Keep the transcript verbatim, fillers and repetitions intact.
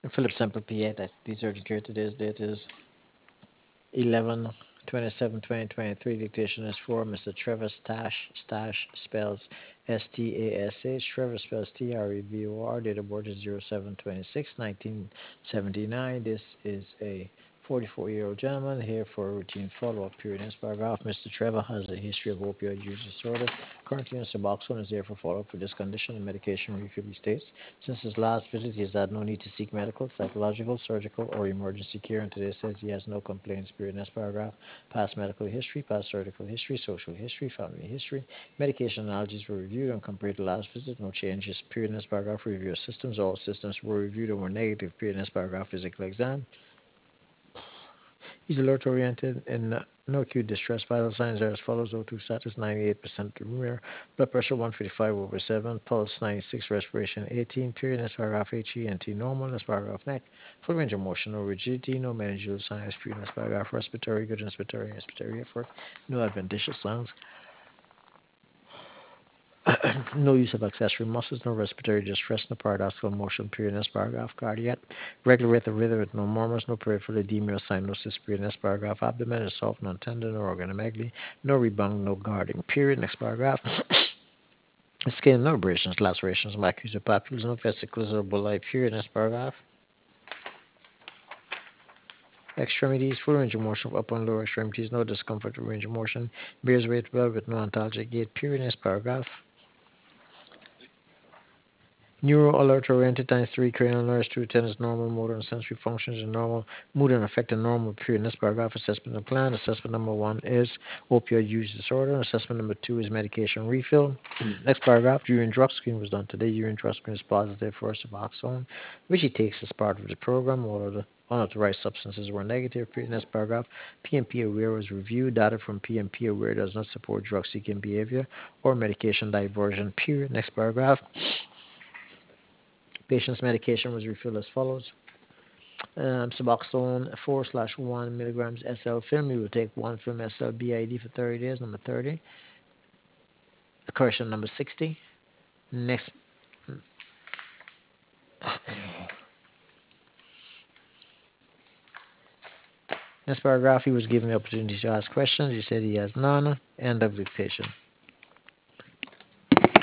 Philip Semple P A, that's D thirty-three. Today's date is eleven twenty-seven twenty twenty-three. Dictation is for Mister Trevor Stash. Stash spells S T A S H. Trevor spells T R E V O R. Date of birth is zero seven twenty-six nineteen seventy-nine. This is a forty-four year old gentleman here for a routine follow up period. In this paragraph, Mister Trevor has a history of opioid use disorder. Currently, Mister Boxon is here for follow up for this condition and medication refill. He states since his last visit, he has had no need to seek medical, psychological, surgical, or emergency care, and today says he has no complaints. Period. Next paragraph. Past medical history, past surgical history, social history, family history. Medication analogies were reviewed and compared to last visit. No changes. Period. Next paragraph. Review of systems. All systems were reviewed and were negative. Period. Next paragraph. Physical exam. He's alert oriented and uh, no acute distress. Vital signs are as follows: O two status ninety-eight percent rare, blood pressure one fifty-five over seven, pulse ninety-six, respiration eighteen. Period. Next paragraph. H E N T normal. Next paragraph. Neck. Full range of motion, no rigidity, no meningeal signs. Period. Next paragraph. Respiratory, good respiratory, respiratory effort, no adventitious sounds. No use of accessory muscles, no respiratory distress, no paradoxical motion. Period. Next paragraph. Cardiac, regular rate of rhythm with no murmurs, no peripheral edema or cyanosis. Period. Next paragraph. Abdomen is soft, non-tender, no organomegaly, no rebound, no guarding. Period. Next paragraph. Skin, no abrasions, lacerations, macular papules, no vesicles or bulli. Period. Next paragraph. Extremities, full range of motion of upper and lower extremities, no discomfort or range of motion. Bears weight well with no antalgic gait. Period. Next paragraph. Neuro alert oriented times three, cranial nerves two, ten is normal, motor and sensory functions are normal, mood and affect are normal. Period. Next paragraph. Assessment and plan. Assessment number one is opioid use disorder. Assessment number two is medication refill. Next paragraph. Urine drug screen was done today. Urine drug screen is positive for Suboxone, which he takes as part of the program. All of the unauthorized substances were negative. Period. Next paragraph. P M P aware was reviewed. Data from P M P aware does not support drug seeking behavior or medication diversion. Period. Next paragraph. Patient's medication was refilled as follows. Um, Suboxone four slash one milligrams S L film. You will take one film S L B I D for thirty days. Number thirty. Correction number sixty. Next next paragraph, he was given the opportunity to ask questions. He said he has none. End of dictation.